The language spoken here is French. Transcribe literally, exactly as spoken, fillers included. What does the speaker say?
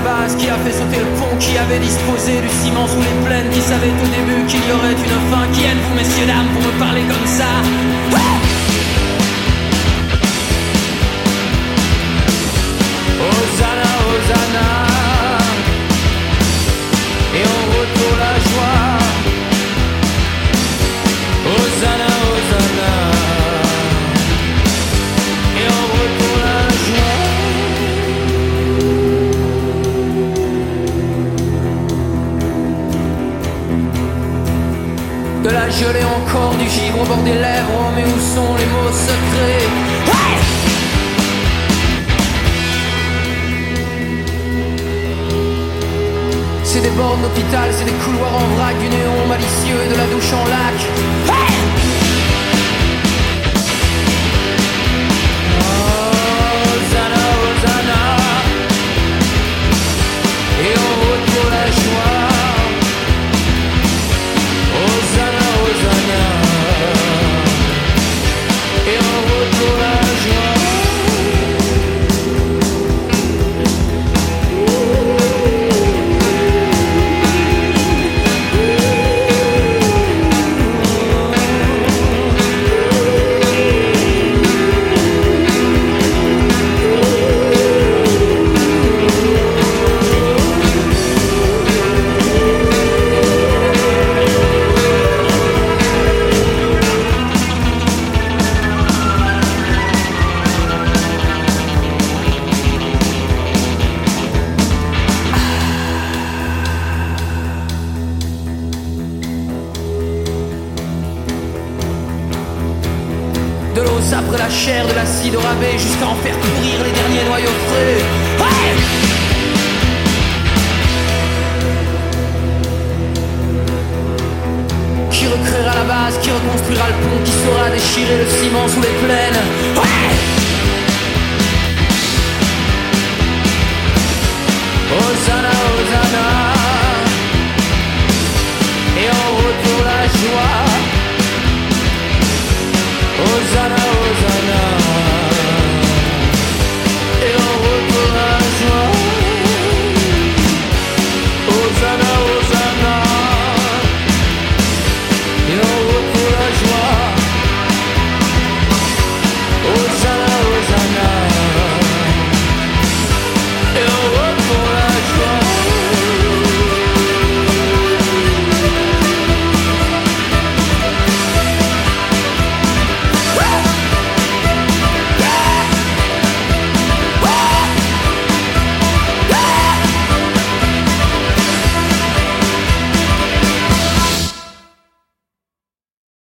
base, qui a fait sauter le pont, qui avait disposé du ciment sous les plaines, qui savait au début qu'il y aurait une fin. Qui êtes-vous, messieurs, dames, pour me parler comme ça? Hosanna, Hosanna, et en route pour la joie. Hosanna, Hosanna, et en route pour la joie. De la gelée encore, du givre au bord des lèvres. Oh, mais où sont les mots secrets? Hey! C'est des bornes d'hôpital, c'est des couloirs en vrac, du néon malicieux et de la douche en lac. Hey! Hosanna, Hosanna, et en route pour la joie. Hosanna, Hosanna, et en route pour la joie. Après la chair de l'acide au rabais, jusqu'à en faire pourrir les derniers noyaux frais. Hey! Qui recréera la base, qui reconstruira le pont, qui saura déchirer le ciment sous les plaines.